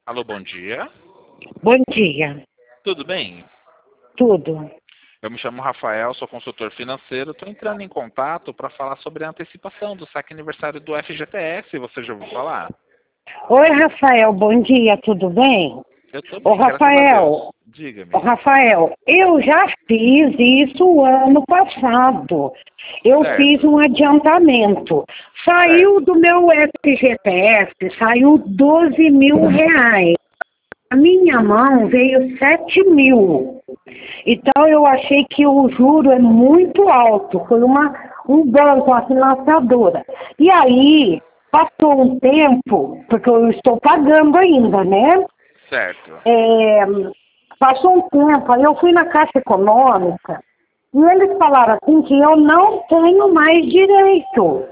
Alô, bom dia. Bom dia, Tudo bem? tudo. Eu me chamo Rafael, sou consultor financeiro. Estou entrando em contato para falar sobre a antecipação do saque aniversário do FGTS. Você já ouviu falar? Oi, Rafael, bom dia, tudo bem? Eu estou Ô, bem, graças a Deus. Rafael, ô, Diga-me. Rafael, eu já fiz isso ano passado. Eu fiz Certo, um adiantamento. Saiu certo, do meu FGTS, saiu R$ 12.000. A minha mão veio 7.000. Então eu achei que o juro é muito alto. Foi um banco, uma financiadora. E aí, passou um tempo, porque eu estou pagando ainda, né? certo. É, passou um tempo, aí eu fui na Caixa Econômica e eles falaram assim que eu não tenho mais direito.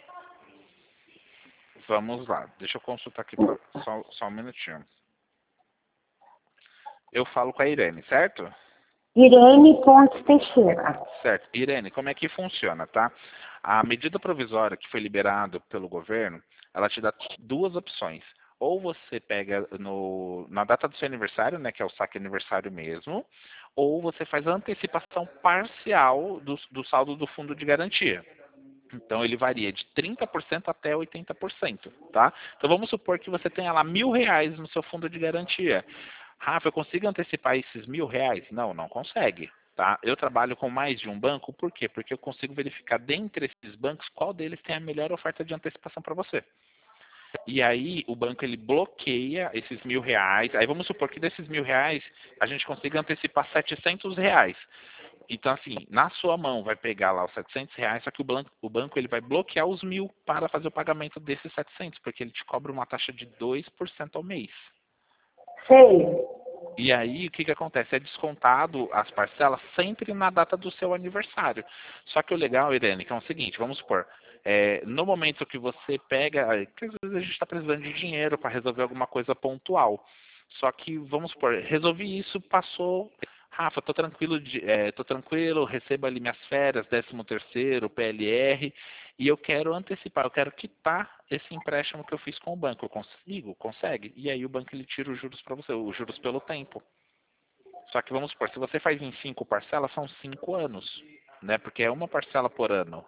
Vamos lá. Deixa eu consultar aqui só um minutinho. Eu falo com a Irene, certo? Irene Pontes Teixeira. Certo. Irene, como é que funciona, tá? A medida provisória que foi liberada pelo governo, ela te dá duas opções. Ou você pega na data do seu aniversário, né, que é o saque aniversário mesmo, ou você faz a antecipação parcial do saldo do fundo de garantia. Então ele varia de 30% até 80%, tá? Então vamos supor que você tenha lá R$ 1.000 no seu fundo de garantia. Rafa, eu consigo antecipar esses R$ 1.000? Não, não consegue. Tá? Eu trabalho com mais de um banco, por quê? Porque eu consigo verificar dentre esses bancos qual deles tem a melhor oferta de antecipação para você. E aí o banco ele bloqueia esses R$ 1.000. Aí vamos supor que desses R$ 1.000 a gente consiga antecipar R$ 700. Então, assim, na sua mão vai pegar lá os R$ 700, só que o banco ele vai bloquear os 1.000 para fazer o pagamento desses 700, porque ele te cobra uma taxa de 2% ao mês. Sei. E aí, o que que acontece? É descontado as parcelas sempre na data do seu aniversário. Só que o legal, Irene, que é o seguinte, vamos supor, no momento que você pega, que às vezes a gente está precisando de dinheiro para resolver alguma coisa pontual. Só que, vamos supor, resolvi isso, passou. Rafa, tô tranquilo, recebo ali minhas férias, 13º, PLR, e eu quero antecipar, eu quero quitar esse empréstimo que eu fiz com o banco. Eu consigo? Consegue? E aí o banco ele tira os juros para você, os juros pelo tempo. Só que vamos supor, se você faz em 5 parcelas, são 5 anos, né? Porque é uma parcela por ano.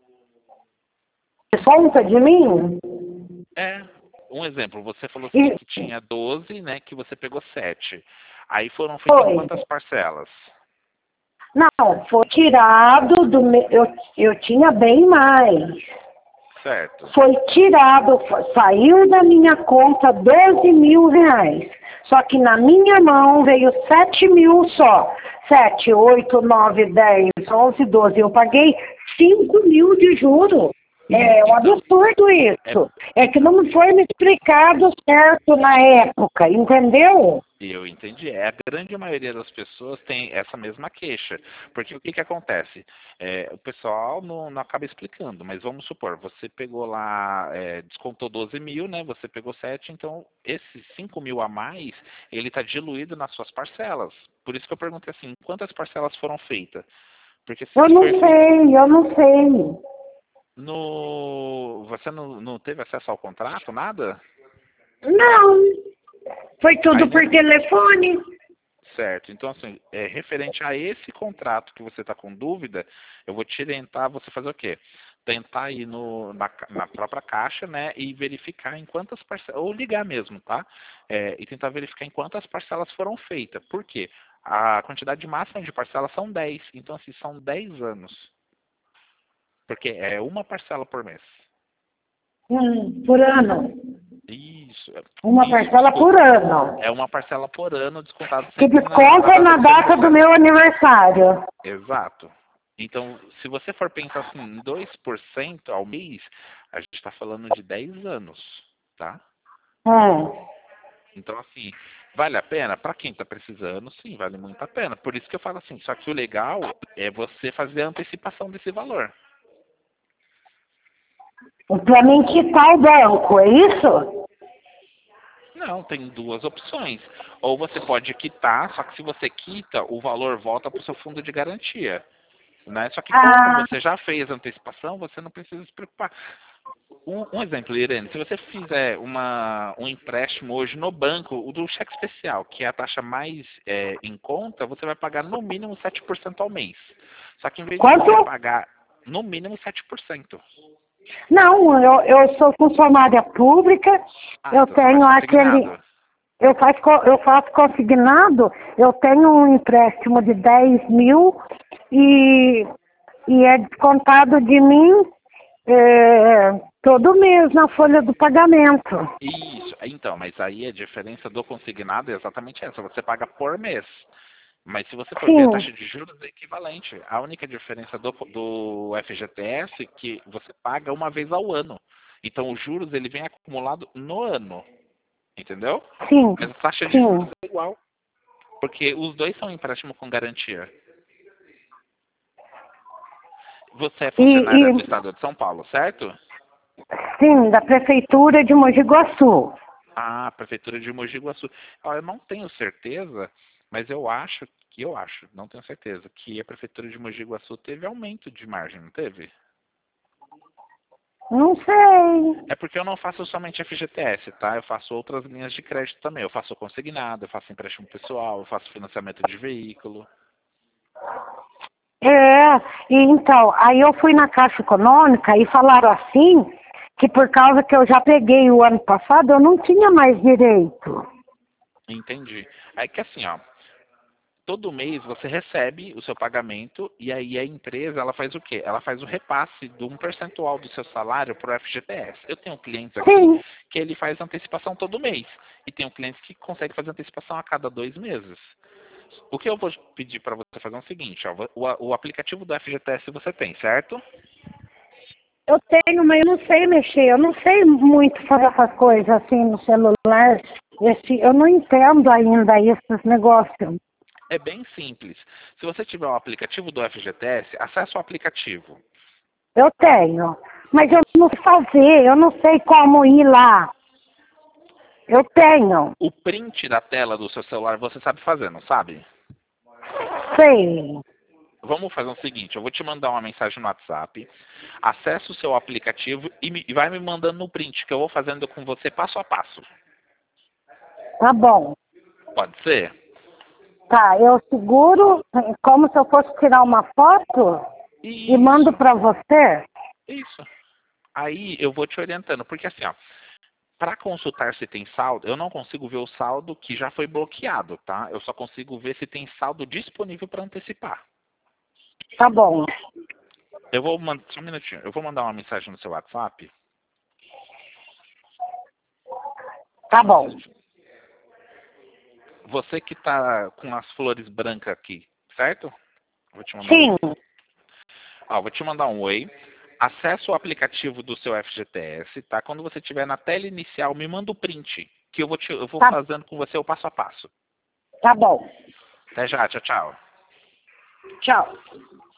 Conta de mim? É, um exemplo, você falou assim E que tinha 12, né? Que você pegou 7. Aí foram feitas foi. quantas parcelas? Não, foi tirado do meu. Eu tinha bem mais. Certo. Foi tirado, saiu da minha conta R$ 12.000. Só que na minha mão veio 7.000 só. 7, 8, 9, 10, 11, 12. Eu paguei 5.000 de juro. É um Então, absurdo é, isso. É que então, não foi me explicado certo na época, entendeu? eu entendi. A grande maioria das pessoas tem essa mesma queixa. Porque o que que acontece? O pessoal não acaba explicando, mas vamos supor, você pegou lá, descontou 12.000, né? Você pegou 7, então esses 5.000 a mais, ele está diluído nas suas parcelas. Por isso que eu perguntei assim, quantas parcelas foram feitas? Porque Eu se não foi feita sei, eu não sei. no... Você não teve acesso ao contrato, nada? Não, foi Aí tudo não. por telefone. Certo. Então, assim, referente a esse contrato que você está com dúvida, eu vou te orientar você fazer o quê? Tentar ir na própria caixa, né, e verificar em quantas parcelas, ou ligar mesmo, tá? E tentar verificar em quantas parcelas foram feitas. Por quê? A quantidade máxima de parcelas são 10. Então, assim, são 10 anos. Porque é uma parcela por mês. Por ano. Isso, Uma isso, parcela por desculpa. ano. É uma parcela por ano descontado Que sempre na desconta data na do seu data do aniversário. meu aniversário. Exato. Então, se você for pensar assim, em 2% ao mês, a gente está falando de 10 anos, tá? Hum. Então, assim, vale a pena? Para quem está precisando, sim, vale muito a pena. Por isso que eu falo assim, só que o legal é você fazer a antecipação desse valor. Pra mim quitar o banco, é isso? Não, tem duas opções. Ou você pode quitar, só que se você quita, o valor volta para o seu fundo de garantia. Né? Só que como Ah, você já fez a antecipação, você não precisa se preocupar. Um exemplo, Irene, se você fizer um empréstimo hoje no banco, o do cheque especial, que é a taxa mais em conta, você vai pagar no mínimo 7% ao mês. Só que em vez de Quanto? você pagar no mínimo 7%. Não, eu sou funcionária pública, Ah, eu então você tenho faz aquele. consignado. Eu faço consignado, eu tenho um empréstimo de 10 mil e, e é descontado de mim todo mês na folha do pagamento. Isso, então, mas aí a diferença do consignado é exatamente essa, você paga por mês. Mas se você for ver a Sim, taxa de juros é equivalente. A única diferença do FGTS é que você paga uma vez ao ano. Então os juros ele vem acumulado no ano, entendeu? sim, Mas a taxa de juros sim. é igual, porque os dois são empréstimo com garantia. Você é E, funcionária do e estado de São Paulo, certo? sim, da prefeitura de Mogi Guaçu. Ah, Prefeitura de Mogi Guaçu. Ó, eu não tenho certeza, mas não tenho certeza, que a Prefeitura de Mogi Guaçu teve aumento de margem, não teve? Não sei. É porque eu não faço somente FGTS, tá? Eu faço outras linhas de crédito também. Eu faço consignado, eu faço empréstimo pessoal, eu faço financiamento de veículo. E então, aí eu fui na Caixa Econômica e falaram assim, que por causa que eu já peguei o ano passado, eu não tinha mais direito. Entendi. Aí que assim, ó, todo mês você recebe o seu pagamento e aí a empresa, ela faz o quê? Ela faz o repasse de um percentual do seu salário para o FGTS. Eu tenho clientes aqui Sim, que ele faz antecipação todo mês e tenho clientes que conseguem fazer antecipação a cada 2 meses. O que eu vou pedir para você fazer é o seguinte, ó, o aplicativo do FGTS você tem, certo? eu tenho, mas eu não sei mexer, eu não sei muito fazer essas coisas assim no celular. Eu não entendo ainda esses negócios. É bem simples. Se você tiver o aplicativo do FGTS, acesse o aplicativo. Eu tenho, mas eu não sei fazer, eu não sei como ir lá. Eu tenho, O print da tela do seu celular você sabe fazer, não sabe? sei. Vamos fazer o seguinte, eu vou te mandar uma mensagem no WhatsApp, acesse o seu aplicativo e vai me mandando no print, que eu vou fazendo com você passo a passo. Tá bom. Pode ser? Tá, eu seguro como se eu fosse tirar uma foto e mando Isso, para você. isso. Aí eu vou te orientando, porque assim, ó, para consultar se tem saldo, eu não consigo ver o saldo que já foi bloqueado, tá? Eu só consigo ver se tem saldo disponível para antecipar. Tá bom, Eu vou mandar, só um minutinho, eu vou mandar uma mensagem no seu WhatsApp. tá Só um bom. minutinho. Você que tá com as flores brancas aqui, certo? Vou te mandar um Sim, oi. Ó, vou te mandar um oi. Acesse o aplicativo do seu FGTS, tá? Quando você estiver na tela inicial, me manda o print, que eu vou tá, fazendo com você o passo a passo. tá bom. Até já, tchau, tchau. Tchau.